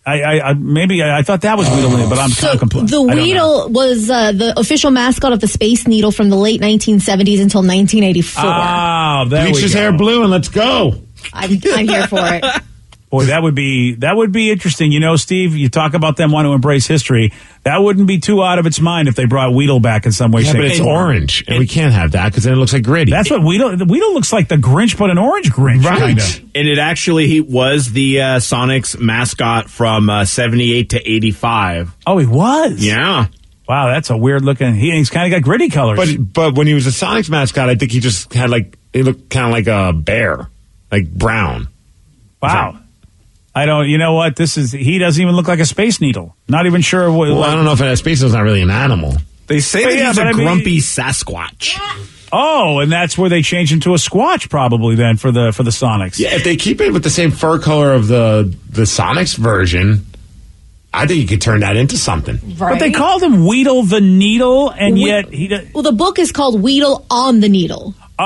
I thought that was Weedle, but I'm kind of complaining. The Weedle was the official mascot of the Space Needle from the late 1970s until 1984. Oh, there Bleach his hair blue and let's go. I'm here for it. Boy, that would be interesting. Steve, you talk about them wanting to embrace history. That wouldn't be too out of its mind if they brought Weedle back in some way, shape, but it's orange, and we can't have that because then it looks like Gritty. That's what Weedle looks like, the Grinch, but an orange Grinch. Right. Kinda. And it actually was the Sonics mascot from 78 to 85. Oh, he was? Yeah. Wow, that's a weird looking. He's kind of got Gritty colors. But when he was a Sonics mascot, I think he just had he looked kind of like a bear, like brown. Wow. I don't, you know what? He doesn't even look like a Space Needle. Not even sure what. Well, I don't know if a Space Needle's not really an animal. They say that he's a grumpy Sasquatch. Oh, and that's where they change him to a Squatch probably then for the Sonics. Yeah, if they keep it with the same fur color of the Sonics version, I think you could turn that into something. Right. But they called him Weedle the Needle, and yet Well, the book is called Weedle on the Needle. Oh,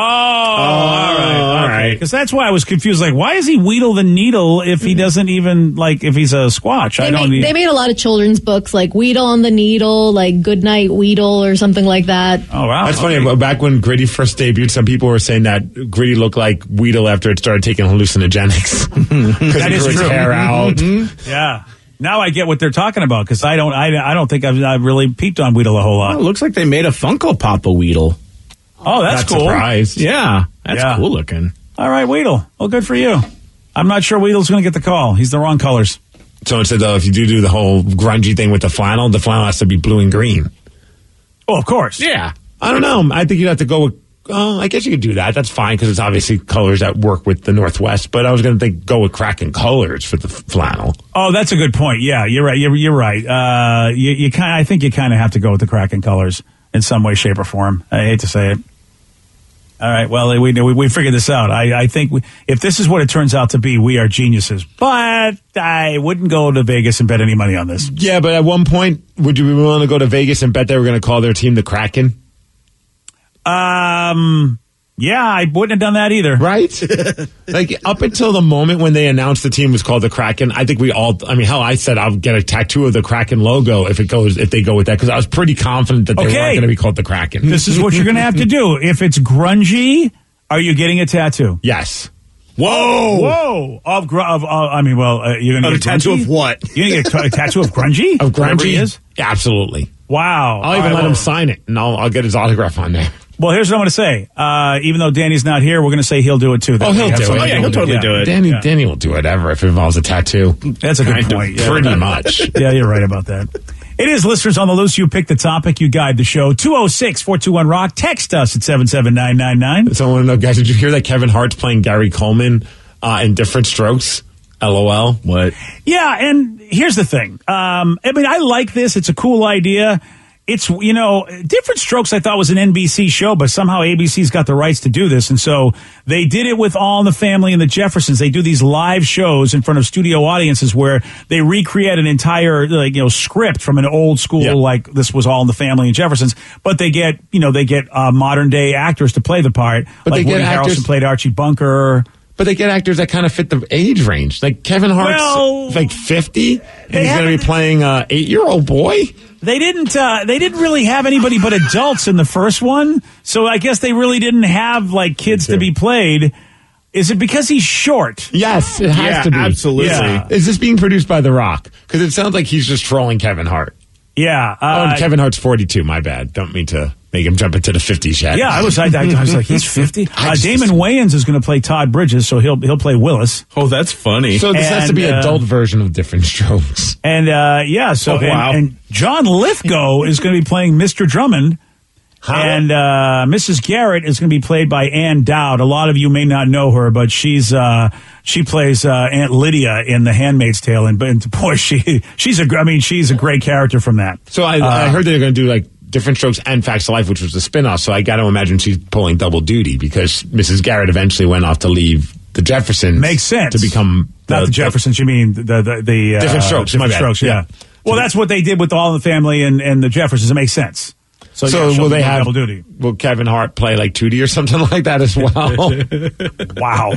all right. Because that's why I was confused. Like, why is he Weedle the Needle if he doesn't even, if he's a Squatch? They made a lot of children's books, like Weedle on the Needle, like Goodnight Weedle or something like that. Oh, wow. That's funny. Back when Gritty first debuted, some people were saying that Gritty looked like Weedle after it started taking hallucinogenics. Because That he is grew his true. hair out. Yeah. Now I get what they're talking about because I don't think I've really peeped on Weedle a whole lot. Oh, it looks like they made a Funko Pop of Weedle. Oh, that's cool. Surprised. Yeah, that's cool looking. All right, Weedle. Well, good for you. I'm not sure Weedle's going to get the call. He's the wrong colors. So instead, though, if you do the whole grungy thing with the flannel has to be blue and green. Oh, of course. Yeah. I don't know. I think you'd have to go with, I guess you could do that. That's fine because it's obviously colors that work with the Northwest. But I was going to go with Kraken colors for the flannel. Oh, that's a good point. Yeah, you're right. You're right. I think you kind of have to go with the Kraken colors in some way, shape, or form. I hate to say it. All right. Well, we figured this out. I think if this is what it turns out to be, we are geniuses. But I wouldn't go to Vegas and bet any money on this. Yeah, but at one point, would you be willing to go to Vegas and bet they were going to call their team the Kraken? Yeah, I wouldn't have done that either. Right? Up until the moment when they announced the team was called the Kraken, I think I said I'll get a tattoo of the Kraken logo if they go with that, because I was pretty confident that they weren't going to be called the Kraken. This is what you're going to have to do. If it's grungy, are you getting a tattoo? Yes. Whoa! You're going to get a tattoo of what? You're going to get a tattoo of grungy? Of grungy? Is? Yeah, absolutely. Wow. I'll even let him sign it, and I'll get his autograph on there. Well, here's what I'm going to say. Even though Danny's not here, we're going to say he'll do it too. Oh, he'll do it. Oh, yeah, he'll totally do it. Danny will do whatever if it involves a tattoo. That's a good point. Yeah, pretty much. Yeah, you're right about that. It is Listeners on the Loose. You pick the topic. You guide the show. 206-421-ROCK. Text us at 77999. So I want to know, guys, did you hear that Kevin Hart's playing Gary Coleman in Different Strokes? LOL. What? Yeah, and here's the thing. I like this. It's a cool idea. It's, Different Strokes I thought was an NBC show, but somehow ABC's got the rights to do this. And so they did it with All in the Family and the Jeffersons. They do these live shows in front of studio audiences where they recreate an entire, script from an old school, like this was All in the Family and Jeffersons. But they get modern day actors to play the part. But like they get Woody actors Harrelson played Archie Bunker. But they get actors that kind of fit the age range. Like Kevin Hart's 50, and he's going to be playing an 8-year-old boy. They didn't really have anybody but adults in the first one, so I guess they really didn't have kids to be played. Is it because he's short? Yes, it has to be. Absolutely. Yeah. Is this being produced by The Rock? Because it sounds like he's just trolling Kevin Hart. Yeah. And Kevin Hart's 42. My bad. Don't mean to make him jump into the 50s yet. Yeah, I was like, he's 50. Damon Wayans is going to play Todd Bridges, so he'll play Willis. Oh, that's funny. So this has to be an adult version of Different Strokes. And and John Lithgow is going to be playing Mr. Drummond. And Mrs. Garrett is going to be played by Ann Dowd. A lot of you may not know her, but she plays Aunt Lydia in The Handmaid's Tale. And boy, she's a great character from that. So I heard they're going to do like Different Strokes and Facts of Life, which was the spinoff. So I got to imagine she's pulling double duty because Mrs. Garrett eventually went off to leave the Jeffersons. Makes sense to become not the Jeffersons. You mean the Different Strokes? Different Strokes. Yeah. Well, that's what they did with All in the Family and the Jeffersons. It makes sense. So will they have double duty? Will Kevin Hart play like Tootie or something like that as well? Wow!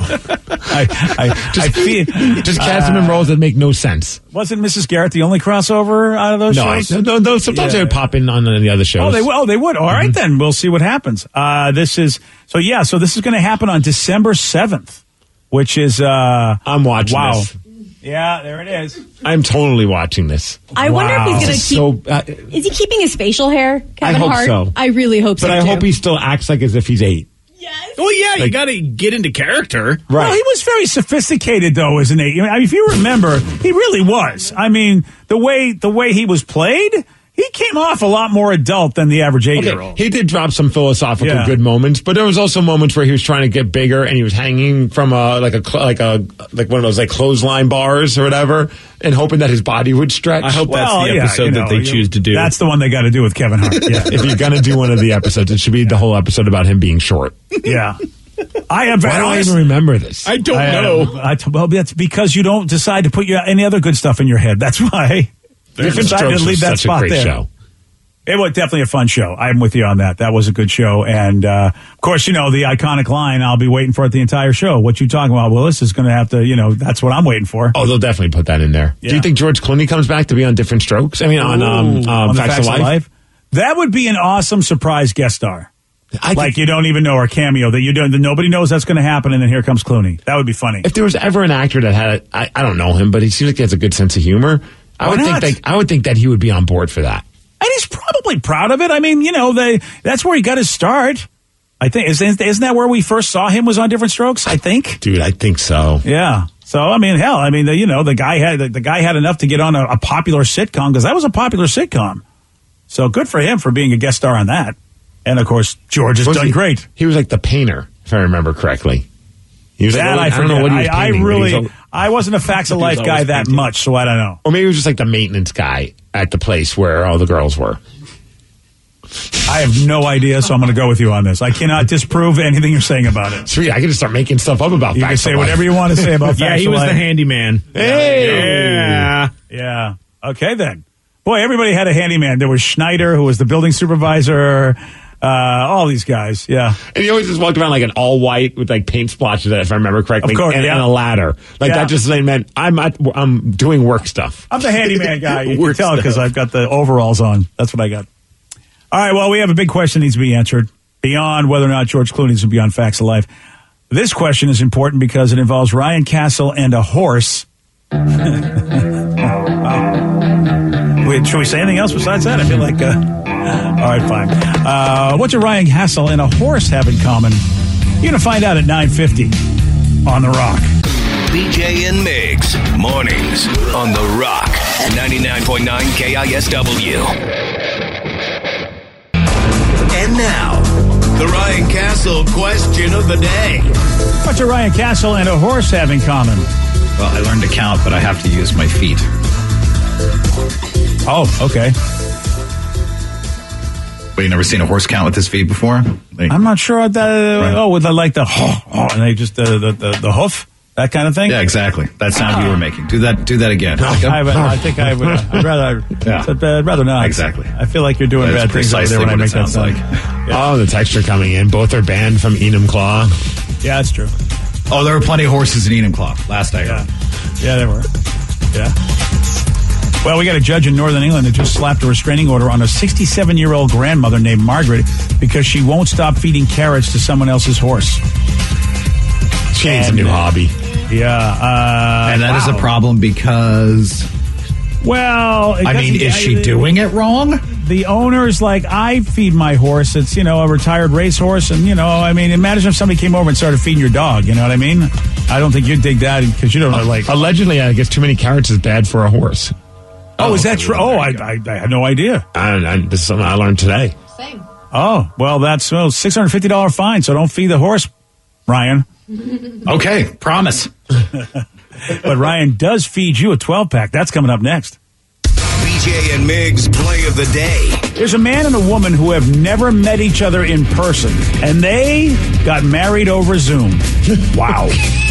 I feel just cast him in roles that make no sense. Wasn't Mrs. Garrett the only crossover out of those shows? No. Sometimes they would pop in on the other shows. Oh, they would. All right, then we'll see what happens. This is going to happen on December 7th, which is I'm watching. Wow. This. Yeah, there it is. I'm totally watching this. I wonder if he's going to keep... is he keeping his facial hair, Kevin Hart? I hope so. I really hope so, But I hope he still acts like as if he's 8. Yes. Well, yeah, you got to get into character. Right. Well, he was very sophisticated, though, as an 8. I mean, if you remember, he really was. I mean, the way he was played... He came off a lot more adult than the average 8-year-old. He did drop some philosophical good moments, but there was also moments where he was trying to get bigger and he was hanging from like one of those like clothesline bars or whatever, and hoping that his body would stretch. I hope that's the episode that they choose to do. That's the one they got to do with Kevin Hart. Yeah. If you're gonna do one of the episodes, it should be the whole episode about him being short. Yeah. Why do I even remember this? I don't know. Well, that's because you don't decide to put any other good stuff in your head. That's why. Different Strokes was such a great show. It was definitely a fun show. I'm with you on that. That was a good show. And, of course, the iconic line, I'll be waiting for it the entire show. What you talking about, Willis, is going to have to, that's what I'm waiting for. Oh, they'll definitely put that in there. Yeah. Do you think George Clooney comes back to be on Different Strokes? I mean, on Facts of Life? That would be an awesome surprise guest star. You don't even know, or cameo that nobody knows that's going to happen, and then here comes Clooney. That would be funny. If there was ever an actor that had, I don't know him, but he seems like he has a good sense of humor. I would think that he would be on board for that. And he's probably proud of it. I mean, that's where he got his start. I think isn't that where we first saw him, was on Different Strokes? I think, dude. I think so. Yeah. So I mean, hell, I mean, the guy had enough to get on a popular sitcom, because that was a popular sitcom. So good for him for being a guest star on that. And of course, George has done great. He was like the painter, if I remember correctly. He was that like, I don't know what he was painting. I wasn't a Facts of Life guy that much, so I don't know. Or maybe he was just like the maintenance guy at the place where all the girls were. I have no idea, so I'm going to go with you on this. I cannot disprove anything you're saying about it. Sweet, I can just start making stuff up about Facts of Life. You can say whatever you want to say about Facts of Life. Yeah, he was the handyman. Hey! Yeah. Okay, then. Boy, everybody had a handyman. There was Schneider, who was the building supervisor. All these guys, yeah. And he always just walked around like an all white with like paint splotches, if I remember correctly, of course, and a ladder. That just meant I'm doing work stuff. I'm the handyman guy. You can tell because I've got the overalls on. That's what I got. All right, well, we have a big question that needs to be answered beyond whether or not George Clooney is going to be on Facts of Life. This question is important because it involves Ryan Castle and a horse. Wait, should we say anything else besides that? I feel like... all right, fine. What do Ryan Castle and a horse have in common? You're going to find out at 9:50 on The Rock. BJ and Migs, mornings on The Rock, 99.9 KISW. And now, the Ryan Castle question of the day. What do Ryan Castle and a horse have in common? Well, I learned to count, but I have to use my feet. Oh, okay. But you never seen a horse count with his feet before? I'm not sure what that. Right. Oh, with and they just the hoof, that kind of thing. Yeah, exactly. That sound you were making. Do that again. I think I would. I'd rather not. Exactly. I feel like you're doing bad things over there when I make that sound. Yeah. Oh, the texture coming in. Both are banned from Enumclaw. Yeah, that's true. Oh, there were plenty of horses in Enumclaw last I heard. Yeah, there were. Yeah. Well, we got a judge in Northern England that just slapped a restraining order on a 67-year-old grandmother named Margaret because she won't stop feeding carrots to someone else's horse. She needs a new hobby. Yeah. And that is a problem because... Well, I mean, is she doing it wrong? The owner's like, I feed my horse. It's, a retired racehorse. And, imagine if somebody came over and started feeding your dog. You know what I mean? I don't think you'd dig that because you don't know, like... Allegedly, I guess too many carrots is bad for a horse. Oh, is that true? Oh, I had no idea. This is something I learned today. Same. Oh, well, that's a $650 fine, so don't feed the horse, Ryan. Okay, promise. But Ryan does feed you a 12-pack. That's coming up next. BJ and Migs play of the day. There's a man and a woman who have never met each other in person, and they got married over Zoom. Wow.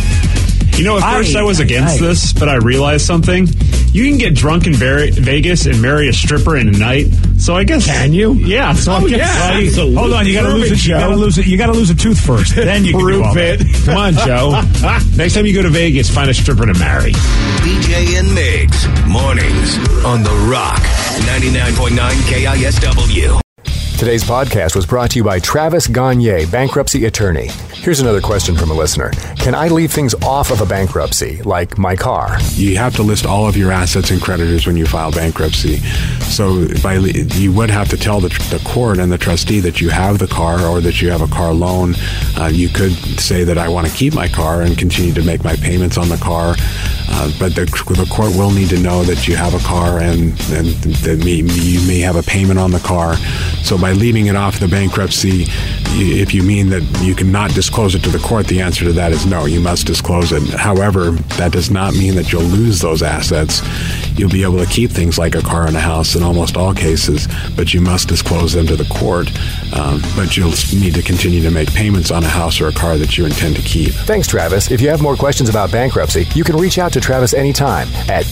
At first I was against this, but I realized something. You can get drunk in Vegas and marry a stripper in a night. So I guess... Can you? Yeah. So I guess, hold on, you got to lose it. You got to lose a tooth first. Then you can prove it. Come on, Joe. Next time you go to Vegas, find a stripper to marry. BJ and Migs, mornings on The Rock, 99.9 KISW. Today's podcast was brought to you by Travis Gagne, bankruptcy attorney. Here's another question from a listener. Can I leave things off of a bankruptcy, like my car? You have to list all of your assets and creditors when you file bankruptcy. So you would have to tell the court and the trustee that you have the car or that you have a car loan. You could say that I want to keep my car and continue to make my payments on the car. But the court will need to know that you have a car and that you may have a payment on the car. So by leaving it off the bankruptcy, if you mean that you cannot disclose it to the court, the answer to that is no, you must disclose it. However, that does not mean that you'll lose those assets. You'll be able to keep things like a car and a house in almost all cases, but you must disclose them to the court. But you'll need to continue to make payments on a house or a car that you intend to keep. Thanks, Travis. If you have more questions about bankruptcy, you can reach out to Travis anytime at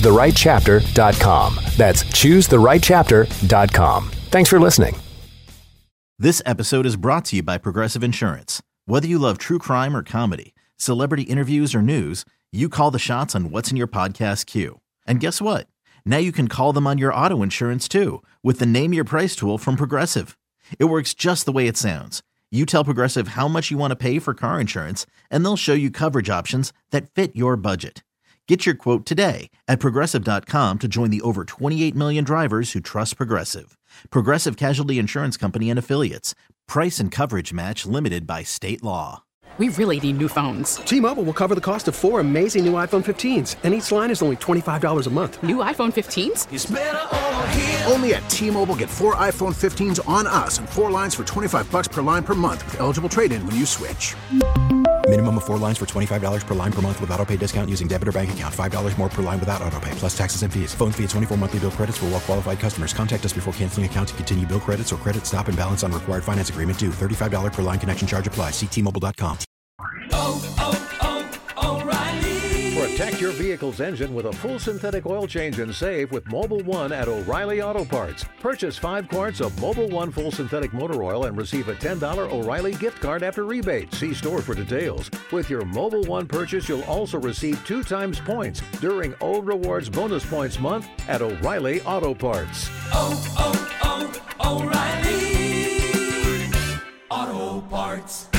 ChooseTheRightChapter.com. That's ChooseTheRightChapter.com. Thanks for listening. This episode is brought to you by Progressive Insurance. Whether you love true crime or comedy, celebrity interviews or news, you call the shots on what's in your podcast queue. And guess what? Now you can call them on your auto insurance too with the Name Your Price tool from Progressive. It works just the way it sounds. You tell Progressive how much you want to pay for car insurance, and they'll show you coverage options that fit your budget. Get your quote today at Progressive.com to join the over 28 million drivers who trust Progressive. Progressive Casualty Insurance Company and Affiliates. Price and coverage match limited by state law. We really need new phones. T-Mobile will cover the cost of 4 amazing new iPhone 15s, and each line is only $25 a month. New iPhone 15s? It's better over here. Only at T-Mobile, get 4 iPhone 15s on us and 4 lines for $25 per line per month with eligible trade-in when you switch. Minimum of 4 lines for $25 per line per month with autopay discount using debit or bank account. $5 more per line without autopay, plus taxes and fees. Phone fee at 24 monthly bill credits for well-qualified customers. Contact us before canceling account to continue bill credits or credit stop and balance on required finance agreement due. $35 per line connection charge applies. See T-Mobile.com. O'Reilly. Protect your vehicle's engine with a full synthetic oil change and save with Mobil 1 at O'Reilly Auto Parts. Purchase 5 quarts of Mobil 1 full synthetic motor oil and receive a $10 O'Reilly gift card after rebate. See store for details. With your Mobil 1 purchase, you'll also receive 2 times points during O Rewards Bonus Points Month at O'Reilly Auto Parts. O'Reilly Auto Parts.